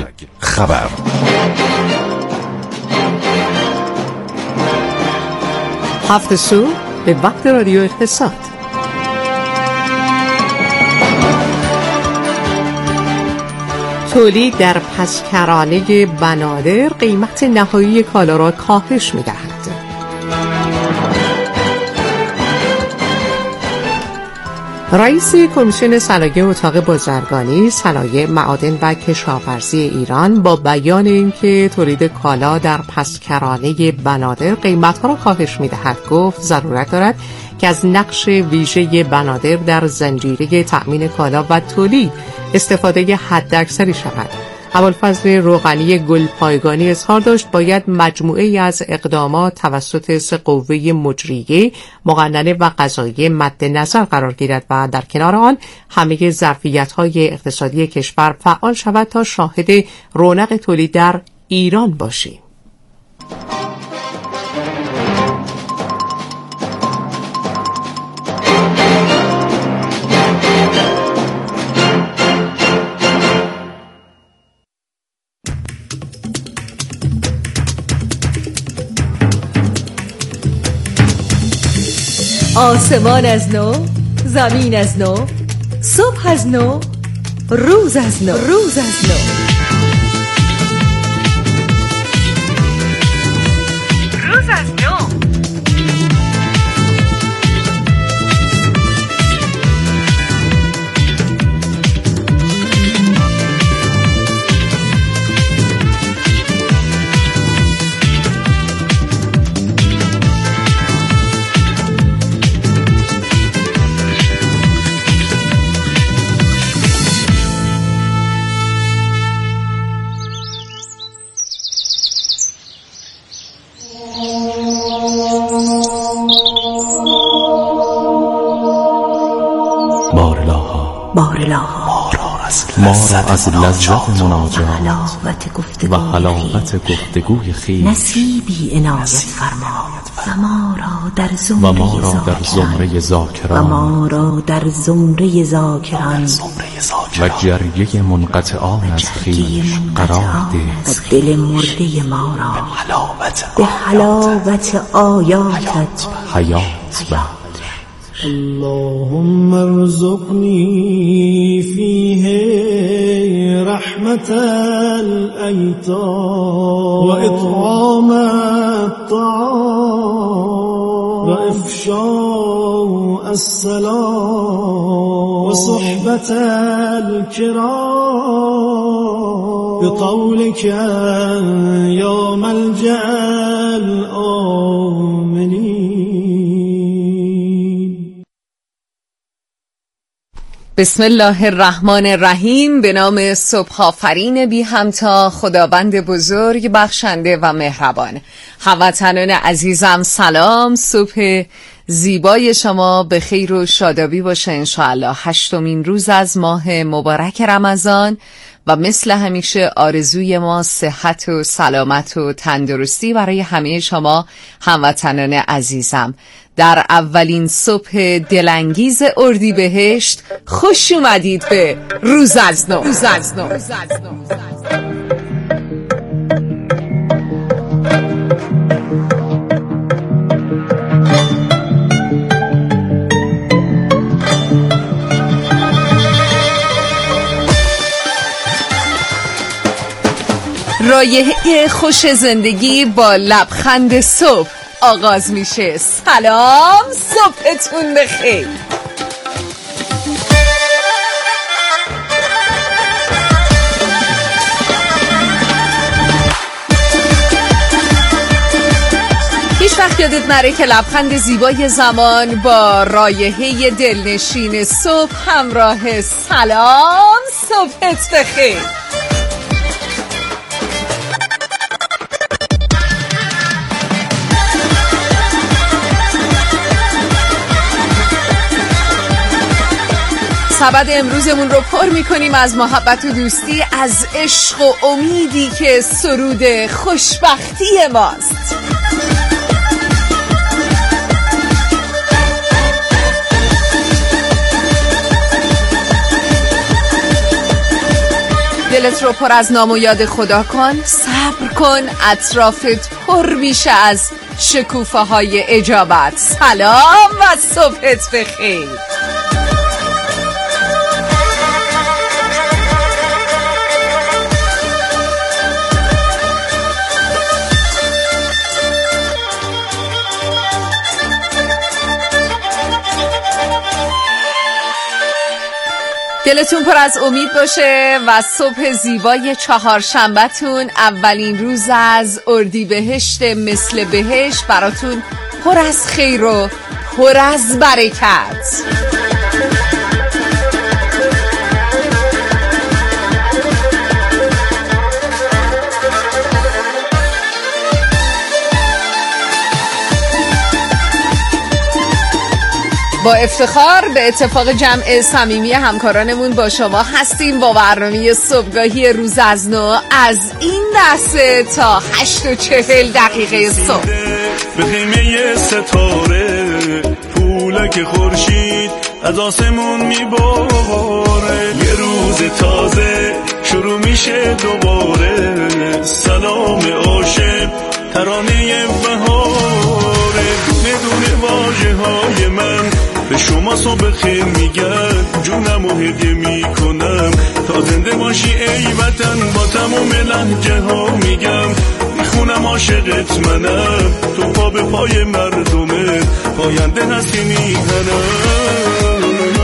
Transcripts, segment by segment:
خبر. هفت صبح به وقت رادیو اقتصاد. تولید در پسکرانه بنادر قیمت نهایی کالا را کاهش می‌دهد. رئیس کمیسیون صنایع اتاق بازرگانی، صنایع، معادن و کشاورزی ایران با بیان اینکه تولید کالا در پسکرانه بنادر قیمت‌ها را کاهش می‌دهد گفت ضرورت دارد که از نقش ویژه بنادر در زنجیره تأمین کالا و تولید استفاده حداکثری شود. ابوالفضل روغنی گلپایگانی اظهار داشت باید مجموعه‌ای از اقدامات توسط سه قوه مجریه، مقننه و قضاییه مد نظر قرار گیرد و در کنار آن همه ظرفیت‌های اقتصادی کشور فعال شود تا شاهد رونق تولید در ایران باشیم. آسمان از نو، زمین از نو، صبح از نو، روز از نو، روز از نو، روز از نو. ما را از لذت مناجات و حلاوت گفتگوی خویش نصیبی عنایت فرما و ما را در زمره ذاکران و جریه منقطعان از خویش قرار ده و دل مرده ما را به حلاوت آیاتت حیات بخش. اللهم ارزقني فيه رحمة الأيتام وإطعام الطعام وإفشاء السلام وصحبة الكرام بقولك يا ملجأ الآمنين. بسم الله الرحمن الرحیم. به نام صبح آفرین بی همتا، خداوند بزرگ بخشنده و مهربان. هموطنان عزیزم سلام. صبح زیبای شما به خیر و شادابی باشه انشاءالله. 8مین روز از ماه مبارک رمضان و مثل همیشه آرزوی ما صحت و سلامت و تندرستی برای همه شما هموطنان عزیزم. در اولین صبح دلانگیز اردیبهشت خوش اومدید به روز از نو. رایحه خوش زندگی با لبخند صبح آغاز میشه. سلام، صبحتون بخیر. هیچ وقت یادت نره که لبخند زیبای زمان با رایحه دلنشین صبح همراه. سلام، صبحت بخیر. سبد امروزمون رو پر میکنیم از محبت و دوستی، از عشق و امیدی که سرود خوشبختی ماست. دلت رو پر از نام و یاد خدا کن، صبر کن، اطرافت پر میشه از شکوفه های اجابت. سلام و صبحت بخیر. دلتون پر از امید باشه و صبح زیبای چهارشنبه‌تون، اولین روز از اردیبهشت مثل بهشت، براتون پر از خیر و پر از برکت. با افتخار به اتفاق جمع صمیمی همکارانمون با شما هستیم با برنامه صبحگاهی روز از نو از این لحظه تا 8:40 صبح. به خیمه ستاره پولک خورشید از آسمون میباره، یه روز تازه شروع میشه دوباره. سلام عاشق ترانه بهاره، دونه دونه واژه های من به شما صبح خیر میگن، جونم و هدیه میکنم تا زنده باشی ای وطن. با تمام لهجه ها میگم میخونم عاشقت منم، تو پا به پای مردمت پاینده هستی میهنم.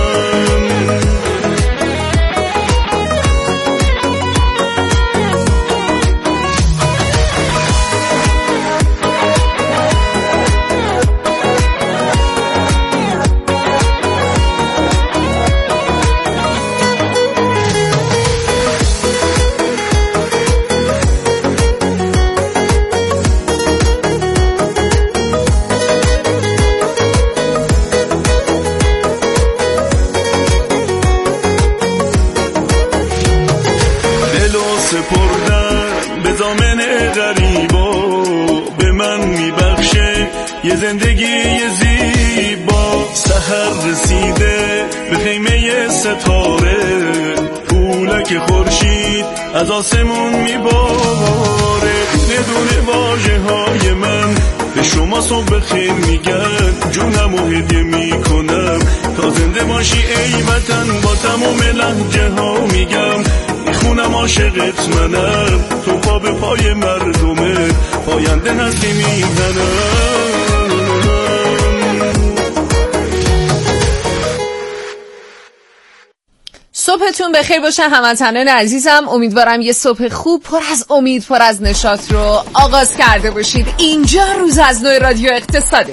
سپردن به دامن غریبا، به من میبخشه یه زندگی زیبا. سحر رسیده به خیمه ستاره، پولک خورشید از آسمون میباره، دونه دونه واژه های من به شما صبح خیر میگن، جونم و هدیه میکنم تا زنده باشی ای وطن. با تمام لهجه ها میگم میخونم عاشقت منم، تو پا به پای مردمت پاینده هستی میزنم. صبحتون بخیر باشه هموطنان عزیزم. امیدوارم یه صبح خوب پر از امید پر از نشاط رو آغاز کرده باشید. اینجا روز از نو رادیو اقتصاده.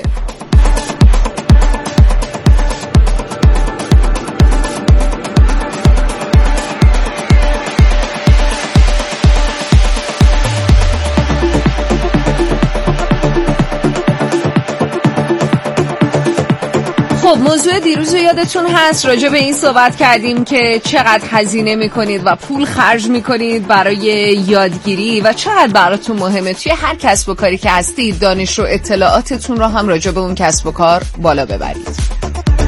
خب موضوع دیروز رو یادتون هست، راجع به این صحبت کردیم که چقدر هزینه میکنید و پول خرج میکنید برای یادگیری و چقدر براتون مهمه توی هر کسب و کاری که هستید دانش و اطلاعاتتون رو هم راجع به اون کسب و کار بالا ببرید.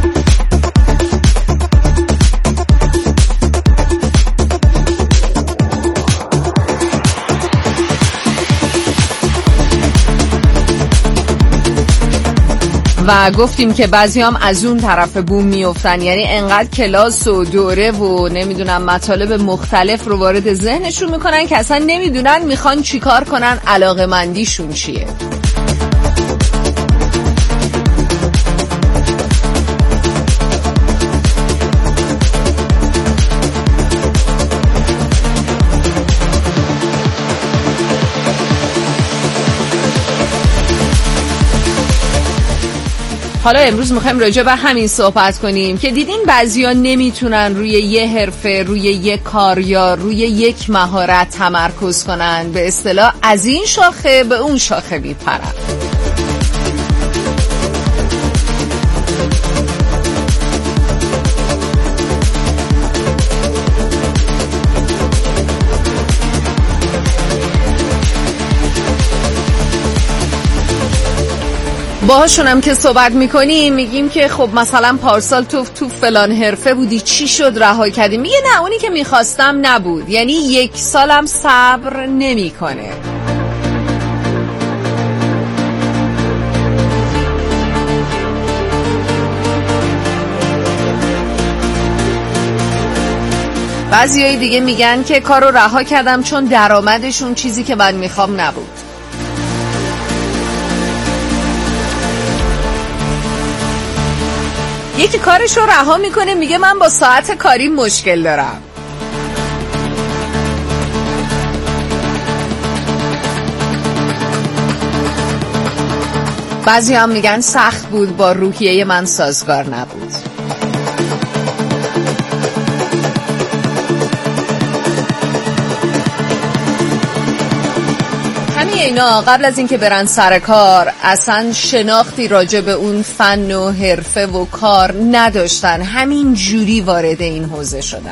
و گفتیم که بعضی هم از اون طرف بوم میافتن، یعنی انقدر کلاس و دوره و نمیدونم مطالب مختلف رو وارد ذهنشون میکنن که اصلا نمیدونن میخوان چیکار کنن، علاقه‌مندیشون چیه. حالا امروز میخوایم راجع به همین صحبت کنیم که دیدین بعضیا نمیتونن روی یه حرفه، روی یه کار یا روی یک مهارت تمرکز کنن، به اصطلاح از این شاخه به اون شاخه میپرن. باهاشونم که صحبت میکنیم میگیم که خب مثلا پارسال تو فلان حرفه بودی، چی شد رها کردی؟ میگه نه، اونی که میخواستم نبود. یعنی 1 سالم صبر نمیکنه. بعضیای دیگه میگن که کارو رها کردم چون درآمدشون چیزی که من میخوام نبود. یکی کارش رو رها میکنه میگه من با ساعت کاری مشکل دارم. بعضی هم میگن سخت بود، با روحیه من سازگار نبود. اینا قبل از اینکه برن سر کار اصلا شناختی راجع به اون فن و حرفه و کار نداشتن، همین جوری وارد این حوزه شدن.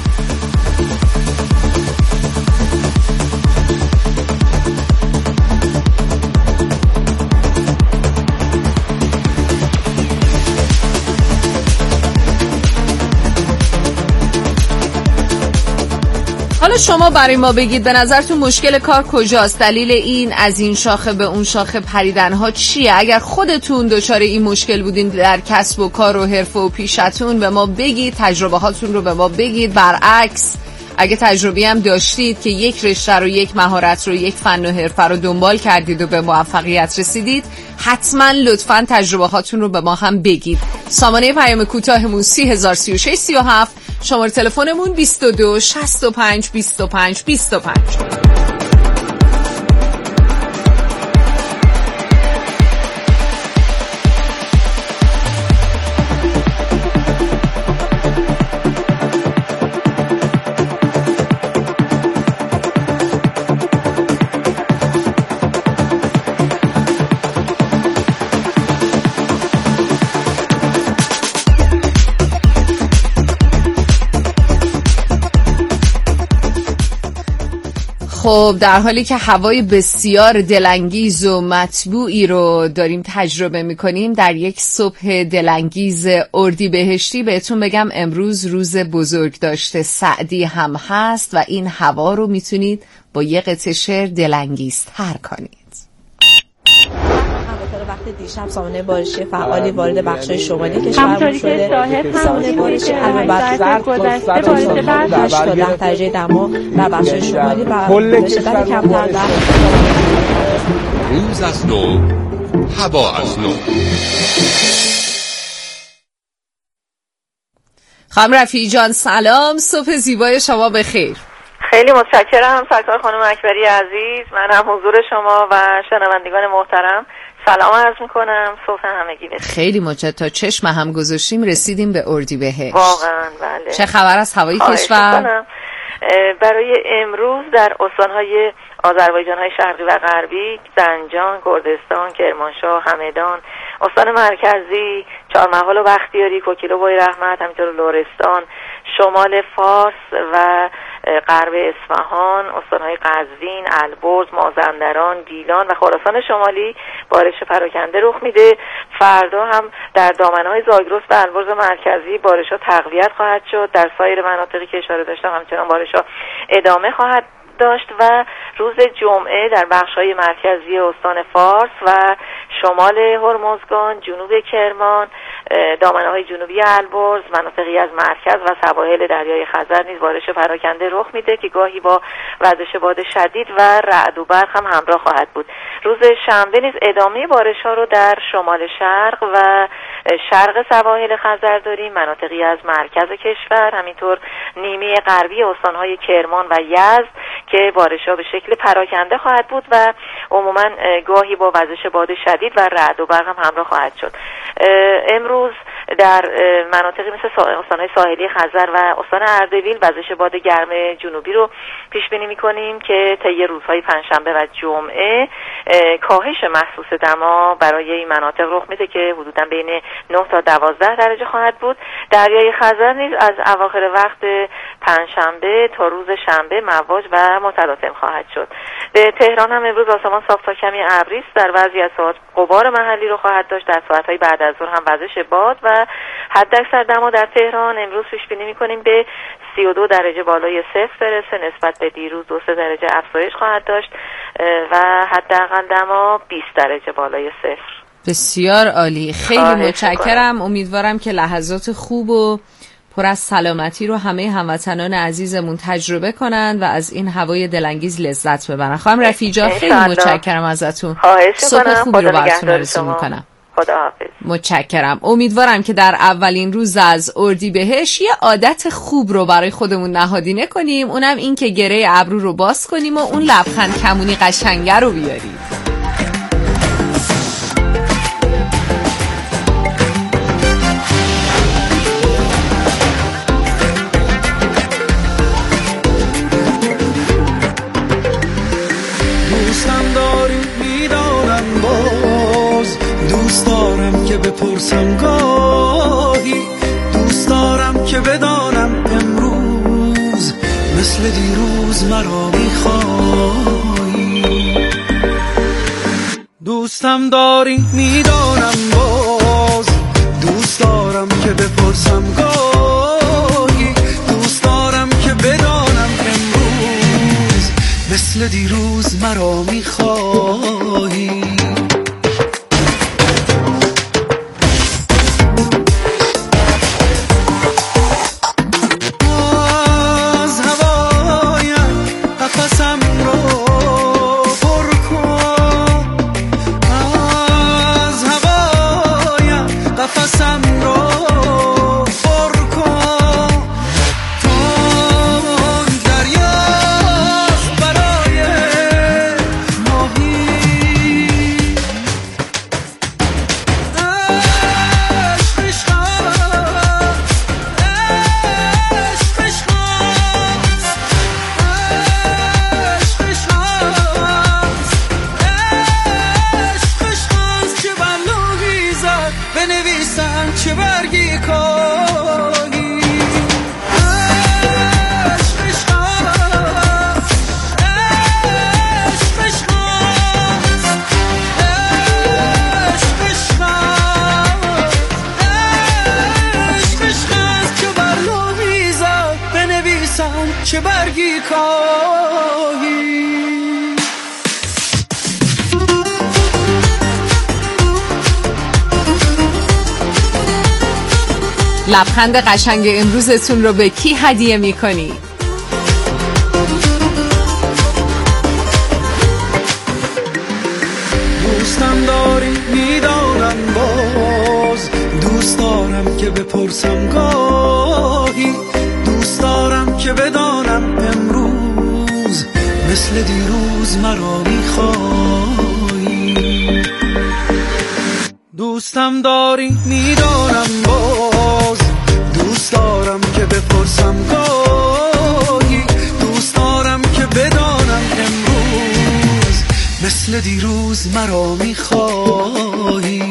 حالا شما برای ما بگید به نظرتون مشکل کار کجاست؟ دلیل این از این شاخه به اون شاخه پریدنها چیه؟ اگر خودتون دچار این مشکل بودین در کسب و کار و حرفه و پیشتون به ما بگید، تجربه هاتون رو به ما بگید. برعکس اگه تجربی هم داشتید که یک رشته رو، یک مهارت رو، یک فن و حرفه رو دنبال کردید و به موفقیت رسیدید، حتما لطفاً تجربه هاتون رو به ما هم بگید. سامانه پیام کوتاهمون 303637، شماره تلفنمون 22 65 25 25. خب در حالی که هوای بسیار دلانگیز و مطبوعی رو داریم تجربه میکنیم، در یک صبح دلانگیز اردیبهشتی بهتون بگم امروز روز بزرگ داشته سعدی هم هست و این هوا رو میتونید با یه قطعه شعر دلانگیزتر کنید. وقت دیشب سامانه بارشی فعالی وارد بخش‌های شمالی کشور شده. سامانه بارشی البته گذشته باعث برف 8 تا 10 درجه دما در بخش‌های شمالی و به شدت کمتر در روز از نو، هوا از نو. خانم رفیعی جان سلام، صبح زیبای شما بخیر. خیلی متشکرم سرکار خانم اکبری عزیز. من هم حضور شما و شنوندگان محترم سلام عرض میکنم. صبح همگی بخیر. خیلی متشکرم. تا چشم هم گذاشتیم رسیدیم به اردیبهشت. واقعا بله. چه خبر از هوای کشور؟ برای امروز در استانهای آذربایجان‌های شرقی و غربی، زنجان، کردستان، کرمانشاه، همدان، استان مرکزی، چهارمحال و بختیاری، کوکیل و بویراحمد، همینطور لرستان، شمال فارس و غرب اصفهان، استانهای قزوین، البرز، مازندران، گیلان و خراسان شمالی بارش پراکنده رخ میده. فردا هم در دامنه‌های زاگرس و البرز مرکزی بارش‌ها تقویت خواهد شد. در سایر مناطقی که اشاره داشتم همچنان بارش‌ها ادامه خواهد داشت و روز جمعه در بخش‌های مرکزی استان فارس و شمال هرمزگان، جنوب کرمان، دامنه‌های جنوبی البرز، مناطقی از مرکز و سواحل دریای خزر نیز بارش پراکنده رخ میده که گاهی با وزش باد شدید و رعد و برق هم همراه خواهد بود. روز شنبه نیز ادامه بارش‌ها رو در شمال شرق و شرق سواحل خزر داریم، مناطقی از مرکز کشور، همینطور نیمه غربی استان‌های کرمان و یزد که بارش‌ها به شکل پراکنده خواهد بود و عموماً گاهی با وزش باد شدید و رعد و برق هم همراه خواهد شد. امروز در مناطقی مثل استان‌های ساحلی خزر و استان اردبیل وزش باد گرم جنوبی رو پیش بینی می‌کنیم که طی روزهای پنجشنبه و جمعه کاهش محسوس دما برای این مناطق رخ میده که حدوداً بین 9 تا 12 درجه خواهد بود. دریای خزر نیز از اواخر وقت پنجشنبه تا روز شنبه مواج و متلاطم خواهد شد. به تهران هم امروز آسمان صاف تا کمی ابری است. در بعضی از ساعات غبار محلی رو خواهد داشت. در ساعت‌های بعد از ظهر هم وزش باد و حداکثر دما در تهران امروز پیش بینی می‌کنیم به 32 درجه بالای صفر برسه. نسبت به دیروز 2-3 درجه افزایش خواهد داشت و حداقل دما 20 درجه بالای صفر. بسیار عالی، خیلی متشکرم. امیدوارم که لحظات خوب و پر از سلامتی رو همه هموطنان عزیزمون تجربه کنن و از این هوای دلانگیز لذت ببرن. خانم رفیعی جان خیلی متشکرم ازتون. صبح خوبی رو براتون آرزو میکنم. خداحافظ. متشکرم. امیدوارم که در اولین روز از اردیبهشت یه عادت خوب رو برای خودمون نهادینه کنیم، اونم این که گره ابرو رو باز کنیم و اون لبخند کمونی قشنگه رو بیاریم. دوست دارم که بپرسم گاهی، دوست دارم که بدانم امروز مثل دیروز مرا میخوایی. دوستم داری میدانم باز، دوست دارم که بپرسم گاهی، دوست دارم که بدانم امروز مثل دیروز مرا میخوایی. چه برگی کاهی. لبخند قشنگ امروزتون رو به کی هدیه میکنی؟ دوستم داری میدانم باز، دوست دارم که بپرسم گاهی، دوست دارم که بدانم امروز مثل دیروز مرا میخوایی. دوستم داری میدانم باز، دوست دارم که بپرسم گاهی، دوست دارم که بدانم امروز مثل دیروز مرا میخوایی.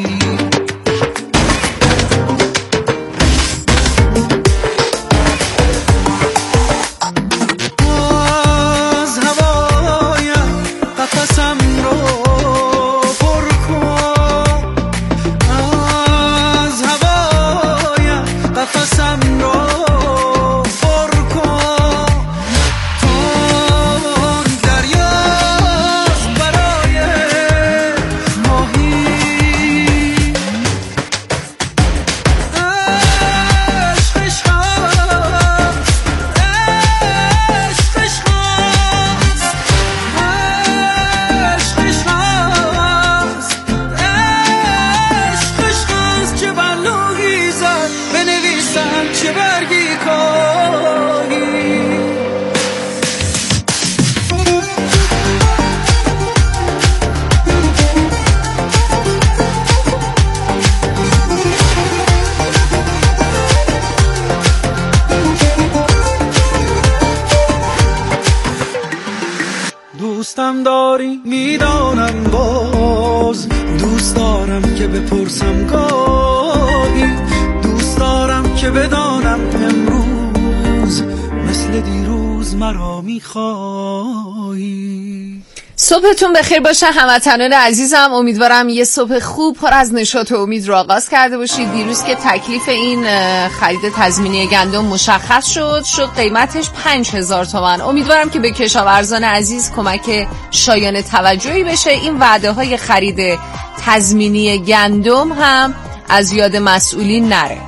دوستم داری میدانم باز، دوست دارم که بپرسم گاهی، دوست دارم که بدانم امروز مثل یاد دیروز مرا میخوایی. صبحتون بخیر باشه هموطنان عزیزم. امیدوارم یه صبح خوب پر از نشاط و امید رو آغاز کرده باشید. دیروز که تکلیف این خرید تضمینی گندم مشخص شد قیمتش 5000 تومان. امیدوارم که به کشاورزان عزیز کمک شایان توجهی بشه. این وعده های خرید تضمینی گندم هم از یاد مسئولین نره.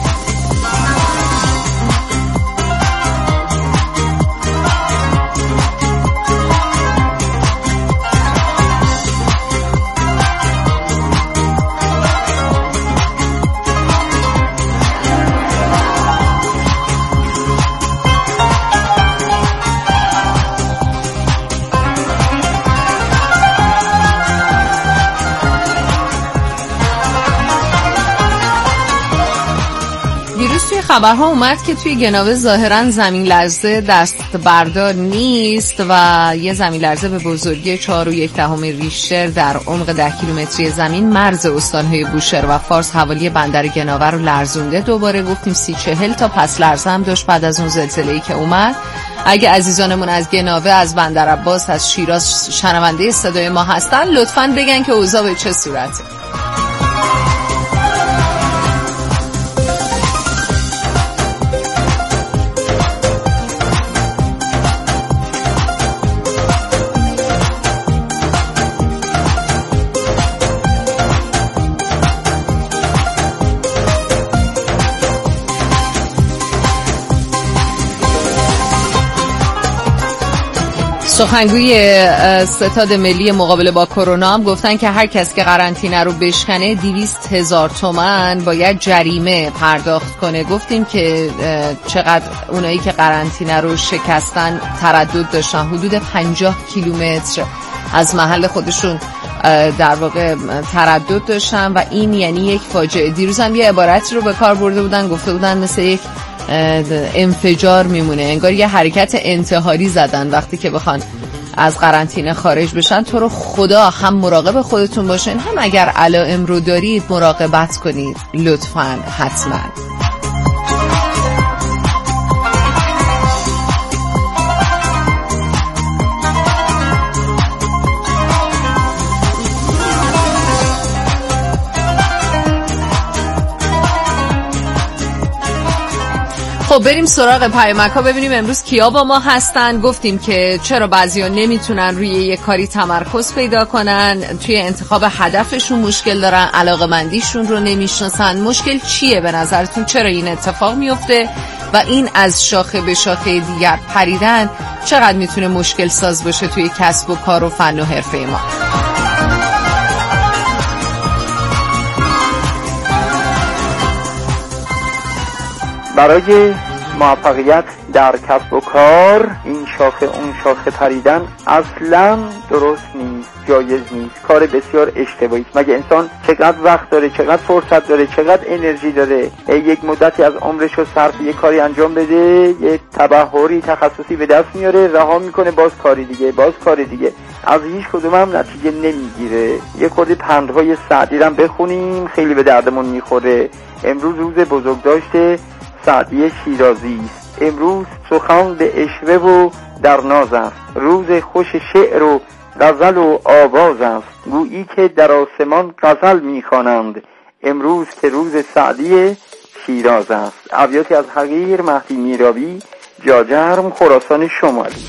خبرها اومد که توی گناوه ظاهرا زمین لرزه دست بردار نیست و یه زمین لرزه به بزرگی 4.1 ریشتر در عمق 10 کیلومتری زمین مرز استانهای بوشهر و فارس حوالی بندر گناوه رو لرزونده. دوباره گفتیم 30-40 تا پس لرزه هم داشت بعد از اون زلزله‌ای که اومد. اگه عزیزانمون از گناوه، از بندر عباس، از شیراز شنونده صدای ما هستن لطفاً بگن که اوضاع به چه صورته. سخنگوی ستاد ملی مقابله با کرونا هم گفتن که هر کس که قرنطینه رو بشکنه 200,000 تومان باید جریمه پرداخت کنه. گفتیم که چقدر اونایی که قرنطینه رو شکستن تردد داشتن، حدود 50 کیلومتر از محل خودشون در واقع تردد داشتن و این یعنی یک فاجعه. دیروز هم یه عبارتی رو به کار برده بودن، گفته بودن مثل یک انفجار میمونه، انگار یه حرکت انتحاری زدن وقتی که بخوان از قرنطینه خارج بشن. تو رو خدا هم مراقب خودتون باشین، هم اگر علائم رو دارید مراقبت کنید لطفاً حتما. خب بریم سراغ پیامک‌ها ببینیم امروز کیا با ما هستن. گفتیم که چرا بعضیا نمیتونن روی یک کاری تمرکز پیدا کنن، توی انتخاب هدفشون مشکل دارن، علاقه‌مندیشون رو نمیشناسن. مشکل چیه به نظرتون؟ چرا این اتفاق میفته و این از شاخه به شاخه دیگر پریدن چقدر میتونه مشکل ساز باشه توی کسب و کار و فن و حرفه ما؟ برای موفقیت در کسب و کار این شاخه اون شاخه پریدن اصلا درست نیست، جایز نیست، کار بسیار اشتباهی. مگه انسان چقدر وقت داره، چقدر فرصت داره، چقدر انرژی داره یک مدتی از عمرش رو صرف یک کاری انجام بده، یک تبحری تخصصی به دست میاره، رها میکنه، باز کاری دیگه، باز کاری دیگه، از هیچ کدوم هم نتیجه نمیگیره. یک خورده پندهای سعدی رو بخونیم، خیلی به دردمون میخوره. امروز روز بزرگداشت سعدی شیرازی است. امروز سخن به عشوه و در ناز است، روز خوش شعر و غزل و آواز است، گویی که در آسمان غزل می‌خوانند، امروز که روز سعدی شیراز است. ابیاتی از حقیر مهدی میرابی، جاجرم، خراسان شمالی.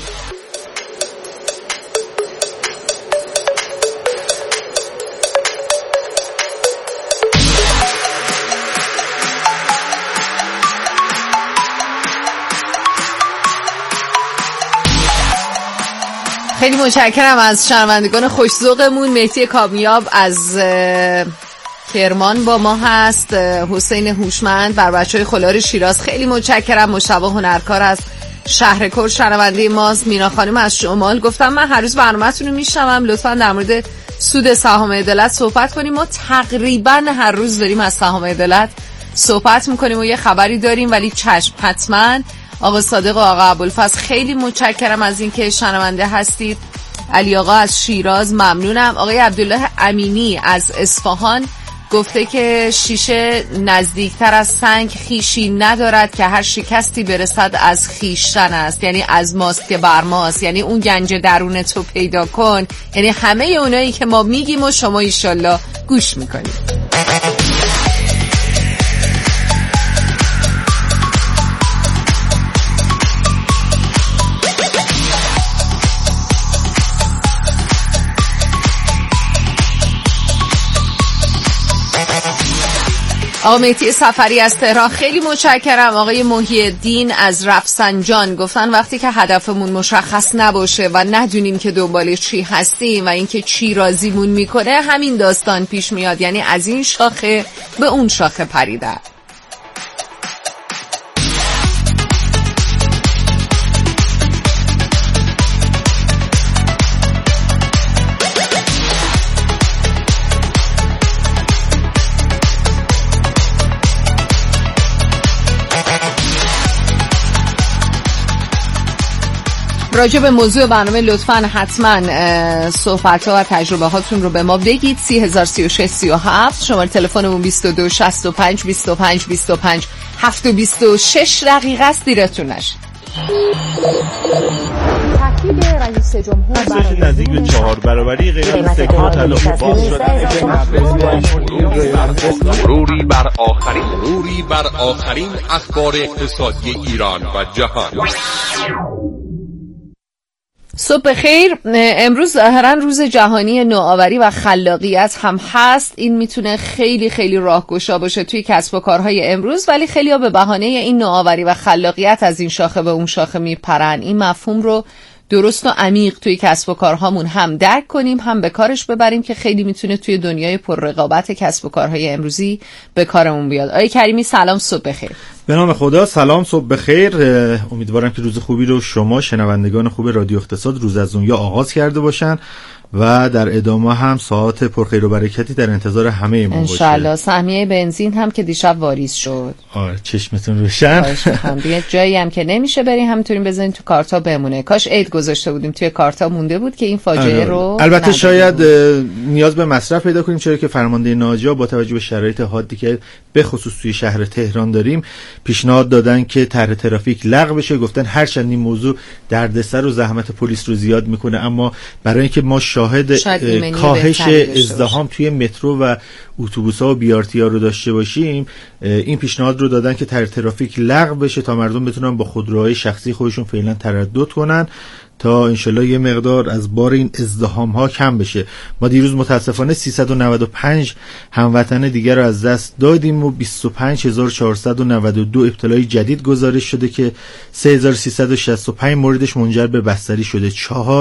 خیلی متشکرم از شنوندگان خوش‌ذوقمون. مهدی کامیاب از کرمان با ما هست، حسین هوشمند بر بچهای خلار شیراز خیلی متشکرم، مشتبه هنرکار از شهرکور شنونده ماست، مینا خانم از شمال. گفتم من هر روز برنامه‌تون رو میشنوم، لطفاً در مورد سود سهام عدالت صحبت کنیم. ما تقریباً هر روز داریم از سهام عدالت صحبت میکنیم و یه خبری داریم، ولی چشم حتماً. آقا صادق و آقا ابوالفضل خیلی متشکرم از اینکه شنونده هستید. علی آقا از شیراز ممنونم. آقای عبدالله امینی از اصفهان گفته که شیشه نزدیکتر از سنگ خیشی ندارد که هر شکستی برسد از خیشتن است، یعنی از ماست که بر ماست، یعنی اون گنج درون تو پیدا کن، یعنی همه اونایی که ما میگیم و شما ایشالله گوش میکنید. آقا مهدی سفری از تهران خیلی متشکرم. آقای محی الدین از رفسنجان گفتن وقتی که هدفمون مشخص نباشه و ندونیم که دنبال چی هستیم و اینکه چی راضیمون میکنه همین داستان پیش میاد، یعنی از این شاخه به اون شاخه پریدن. راجع به موضوع برنامه لطفاً حتما صحبت‌ها و تجربه هاتون رو به ما بگید. 303637 شماره تلفنمون 22 65 25 25 726 دقیقه است، دیرتون نشه. تحقیق رئیس جمهور نزدیک به 4 برابری قیمت سکه و طلا باز مروری بر آخرین اخبار اقتصادی ایران و جهان. صبح خیر. امروز ظاهرا روز جهانی نوآوری و خلاقیت هم هست. این میتونه خیلی خیلی راهگشا باشه توی کسب و کارهای امروز، ولی خیلی‌ها به بهانه این نوآوری و خلاقیت از این شاخه به اون شاخه میپرن. این مفهوم رو درست و عمیق توی کسب و کارهامون هم درک کنیم، هم به کارش ببریم که خیلی میتونه توی دنیای پر رقابت کسب و کارهای امروزی به کارمون بیاد. آقای کریمی سلام، صبح بخیر. به نام خدا، سلام، صبح بخیر. امیدوارم که روز خوبی رو شما شنوندگان خوب رادیو اقتصاد روز از دنیا آغاز کرده باشن و در ادامه هم ساعت پرخیر و برکتی در انتظار همه ما باشه. انشالله. سهمیه بنزین هم که دیشب واریز شد. آره چشمتون روشن. دیگه جایی هم که نمیشه بریم همینطوری بزنین تو کارتا بمونه. کاش عید گذاشته بودیم توی کارتا مونده بود که این فاجعه رو البته نداریم. شاید نیاز به مصرف پیدا کنیم، چرا که فرمانده ناجا با توجه به شرایط حادی که به خصوص توی شهر تهران داریم پیشنهاد دادن که طرح ترافیک لغو بشه. گفتن هرچند این موضوع دردسر و زحمت پلیس رو زیاد میکنه، اما برای اینکه ما شاهد کاهش ازدحام توی مترو و اتوبوس‌ها و بیارتی‌ها رو داشته باشیم، این پیشنهاد رو دادن که طرح ترافیک لغو بشه تا مردم بتونن با خودروهای شخصی خودشون فعلا تردد کنن تا انشالله یه مقدار از بار این ازدحام ها کم بشه. ما دیروز متاسفانه 395 هموطن دیگر رو از دست دادیم و 25492 ابتلای جدید گزارش شده که 3365 موردش منجر به بستری شده.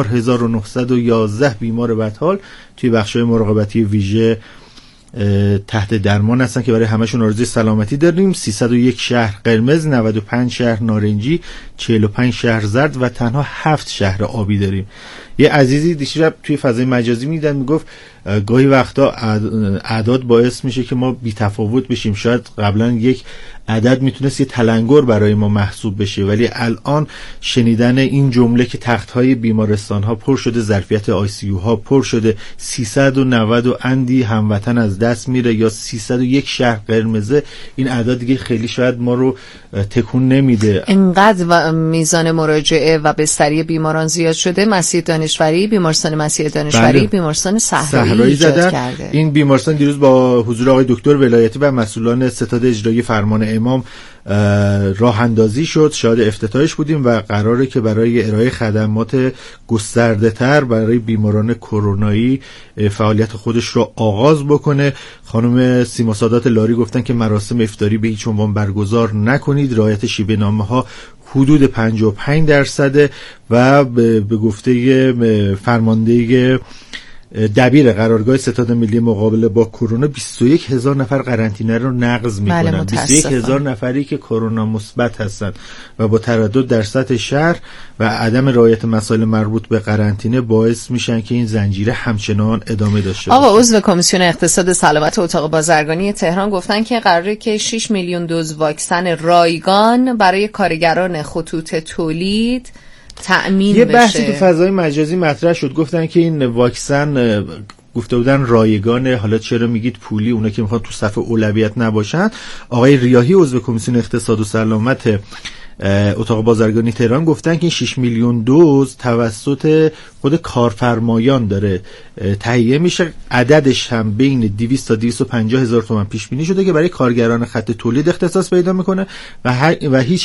4911 بیمار بدحال توی بخش‌های مراقبتی ویژه تحت درمان هستن که برای همشون آرزوی سلامتی داریم. 301 شهر قرمز، 95 شهر نارنجی، 45 شهر زرد و تنها 7 شهر آبی داریم. یه عزیزی دیشب توی فضای مجازی میدن میگفت گاهی وقتا اعداد باعث میشه که ما بی‌تفاوت بشیم. شاید قبلا یک عدد میتونست یه تلنگر برای ما محسوب بشه، ولی الان شنیدن این جمله که تخت‌های بیمارستان‌ها پر شده، ظرفیت ICU ها پر شده، 390 و اندی هموطن از دست میره یا 301 شهر قرمزه، این اعداد دیگه خیلی شاید ما رو تکون نمیده. اینقدر و میزان مراجعه و بستری بیماران زیاد شده، مسیح دانشوری، بیمارستان مسیح دانشوری، بیمارستان صحرایی ایجاد کرده. این بیمارستان دیروز با حضور آقای دکتر ولایتی و مسئولان ستاد اجرایی فرمان امام راه اندازی شد، شاهد افتتاحش بودیم و قراره که برای ارائه خدمات گسترده تر برای بیماران کرونایی فعالیت خودش رو آغاز بکنه. خانم سیما سادات لاری گفتن که مراسم افطاری به هیچ عنوان برگزار نکنید، رعایت شیوه نامه ها حدود 55% و به گفته فرمانده دبیر قرارگاه ستاد ملی مقابله با کرونا 21000 نفر قرنطینه رو نقض میکنن. 21000 نفری که کرونا مثبت هستن و با تردد در سطح شهر و عدم رعایت مسائل مربوط به قرنطینه باعث میشن که این زنجیره همچنان ادامه داشته باشه. آقا عضو کمیسیون اقتصاد سلامت اتاق بازرگانی تهران گفتن که قراره که 6 میلیون دوز واکسن رایگان برای کارگران خطوط تولید تأمین یه بشه. بحثی تو فضای مجازی مطرح شد، گفتن که این واکسن گفته بودن رایگان، حالا چرا میگید پولی، اونا که میخوان تو صف اولویت نباشن. آقای ریاحی عضو کمیسیون اقتصاد و سلامت اتاق بازرگانی تهران گفتن که 6 میلیون دوز توسط خود کارفرمایان داره تهیه میشه. عددش هم بین 200 تا 250 هزار تومان پیش بینی شده که برای کارگران خط تولید اختصاص پیدا میکنه و هیچ